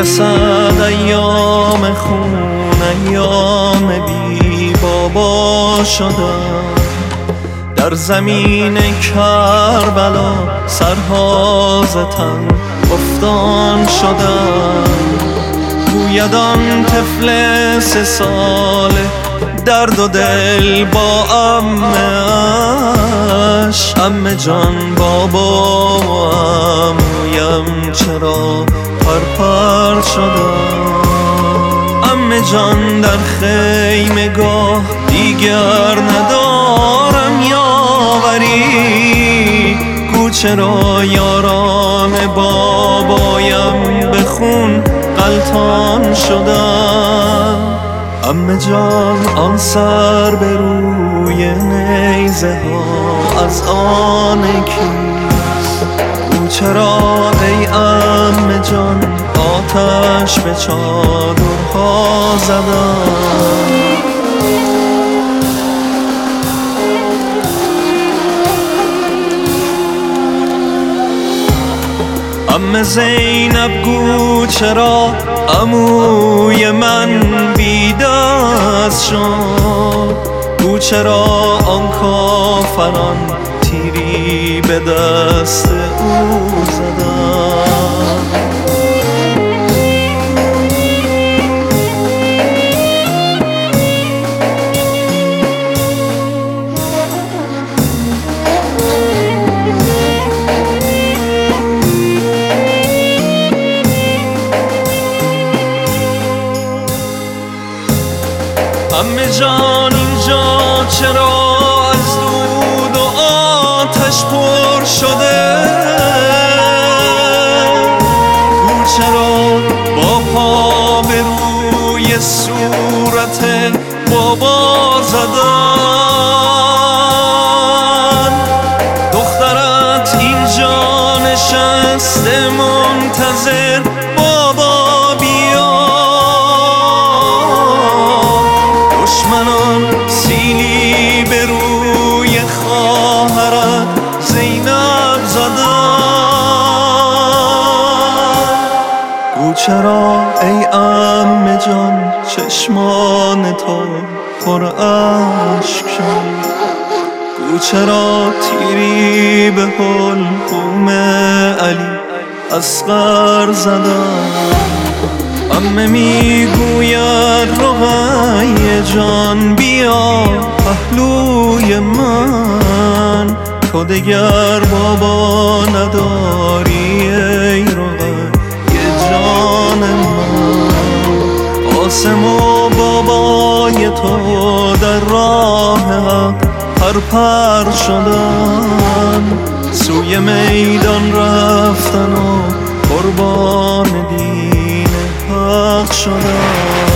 رسد ایام خون، ایام بی بابا شدم. در زمین کربلا سرها ز تن افتان شدم. گوید آن طفل 3 ساله درد و دل با عمه‌اش: عمه جان بابا و عمویم چرا پرپر شدم؟ عمه جان در خیمه گاه دیگر ندارم یاوری، گو چرا یاران بابایم به خون غلطان شدم. عمه جان آن سر به روی نیزه ها از آن کیست؟ او چرا ای عمه جان آتش به چادرها زدم؟ عمه زینب گو چرا عموی من بی دست شد؟ گو چرا آن کافران تیری به دست او زدن؟ عمه جان اینجا چرا از دود و آتش پر شده؟ گو چرا با پا به روی صورت بابا زدن؟ دخترت اینجا نشسته منتظر بابا بیا. دشمنان سیلی به روی خواهرت زینب زدن. گو چرا ای عمه جان چشمان تو پر اشک شد؟ گو چرا تیری به حلقوم علی اصغر زدن؟ عمه میگوید رقیه جان بیا پهلوی من، تو دگر بابا نداری ای رقیه جان من. قاسم و بابای تو در راه حق پرپر شدن، سوی میدان رفتن و قربان دین حق شدن.